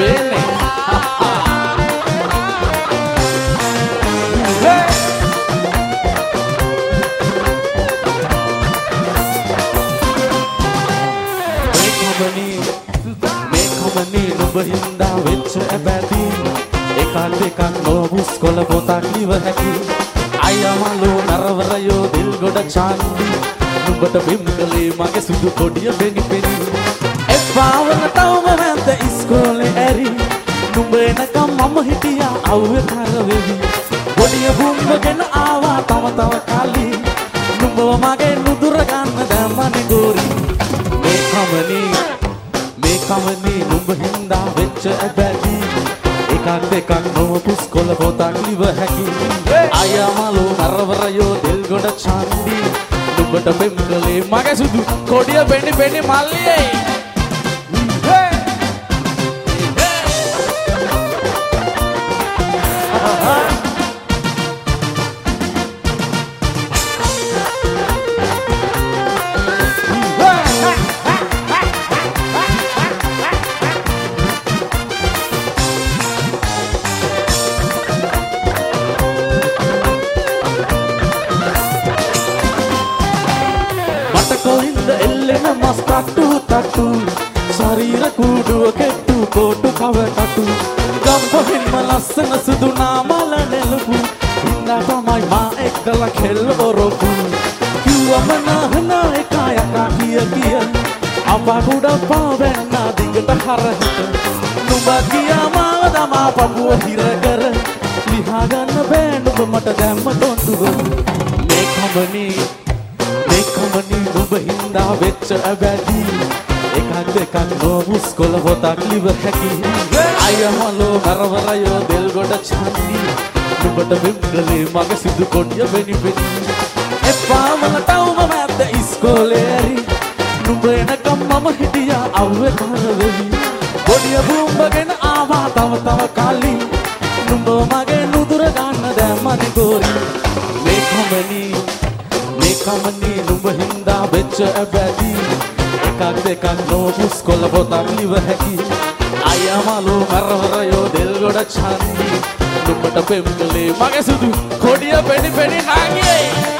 බේන්නේ මේ කමනේ නුඹ හින්දා වෙච්ච ඇබැදී එකක් දෙකක් නොබුස් කොළ පොතක් නිව හැකි අයමලෝ නරවරයෝ දිල් ගොඩ චාන්දි නුඹට බිම් කලේ මගේ සුදු කොඩිය පෙනි පෙනි එපාවන තවම මැද ඉස්කෝලේ ඇරි නුඹ එනකම් මම හිටියා අවුවේ කරවෙවි කොඩිය බුම්බගෙන ආවා තව තව කලි නුඹව මගේ නුදුර ගන්න දැම්මනේ ගෝරි මේ කමනේ නුඹ හින්දා වෙච්ච ඇබැදී එකක් දෙකක් නොපුස් කොළ පොතක් ලිව හැකි අයමලෝ නරවරයෝ දෙල් ගොඩ චන්දි නුඹට පෙම් කලේ මගේ සුදු කොඩිය පෙනි පෙනි මල්ලියේ තට්ටු ශරීර කූඩුව කෙට්ටු කෝටු කව තට්ටු ගම්පහින්ම ලස්සන සුදු නාමල නෙළුපු ඉන්නා තමයි මා එක්කලා කෙල්ල ඔරොපු කිව්වම නහන එකා යකා කිය අපා කුඩ පාවෙන්න දිගට හරහට නුඹ ගියා මාව දමා පපුව හිර කර ලිහා ගන්න බෑ නුඹ මට දැම්ම තොන්දුව මේ කමනේ නුඹ හින්දා වෙච්ච ඇබැදී එකක් දෙකක් නොබුස් කොළ පොතක් ලිව හැකි අයමලෝ නරවරයෝ දෙල් ගොඩ චන්දි නුඹට බිම් කලේ මගේ සිදු කොඩිය පෙනි පෙනි එපාවල තවම මැද ඉස්කෝලේ ඇරි නුඹ එනකම් මම හිටියා අවුවේ කරවෙවි කොඩිය බුම්බගෙන ආවා තව තව කලි නුඹ මගේ නුදුර ගන්න දැම්මනේ ගෝරි මේ කමනේ නුඹ හින්දා වෙච්ච ඇබැදී එකක් දෙකක් නොපුස් කොළ පොතක් ලිව හැකි අයමලෝ නරවරයෝ දෙල් ගොඩ චන්දි නුඹට පෙම් කලේ මගේ සුදු කොඩිය පෙනි පෙනි නාගියේ